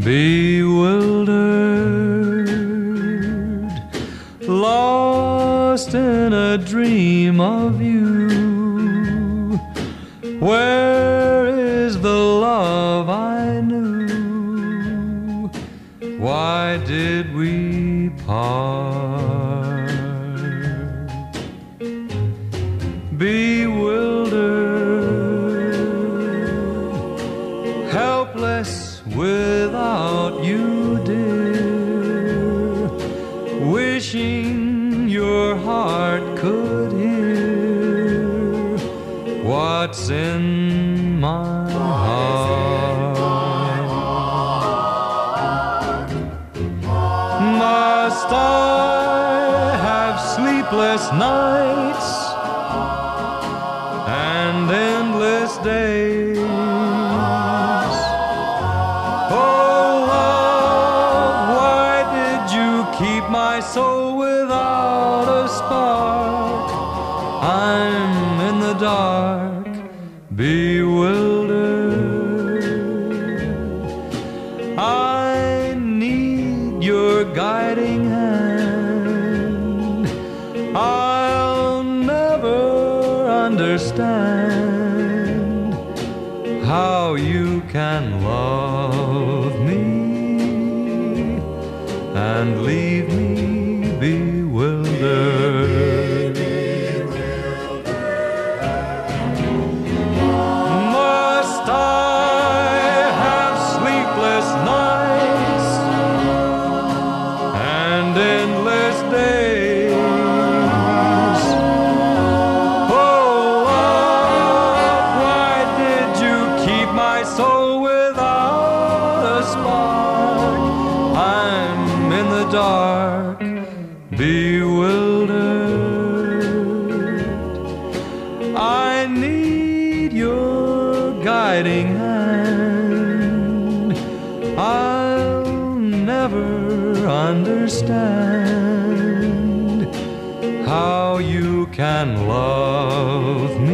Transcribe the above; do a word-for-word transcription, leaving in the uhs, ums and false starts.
bewildered, lost in a dream of you. Where is the love I knew? Why did we part? Bewildered, helpless without you, dear, wishing your heart could hear what's in my heart. Must I have sleepless nights and endless days? Oh, love, why did you keep my soul without a spark? I'm in the dark, bewildered. I need your guiding hand. I'll never understand how you can love me and leave me bewildered. Must I have sleepless nights and endless days? Oh, love, why did you keep my soul without a spark? I'm in the dark, bewildered. I need your guiding hand. I'll never understand how you can love me